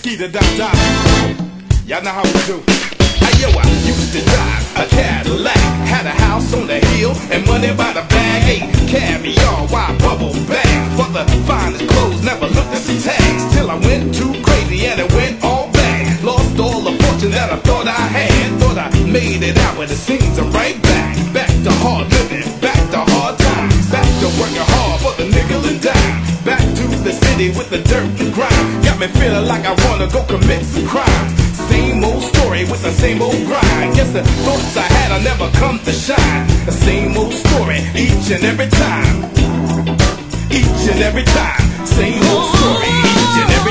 Skeeter dot dot. Y'all know how we do. Hey yo, I used to drive a Cadillac, had a house on the hill and money by the bag. Ate caviar, why bubble bags for the finest clothes. Never looked at the tags till I went too crazy and it went all bad. Lost all the fortune that I thought I had. Thought I made it out, but it seems I'm right back. Back to hard living, back to hard times, back to working hard for the nickel and dime. Back to the city with the dirt and grime. Got me feeling like I wanna go commit some crime. Same old story with the same old grind. Guess the thoughts I had I never come to shine. The same old story each and every time. Each and every time. Same old story each and every time.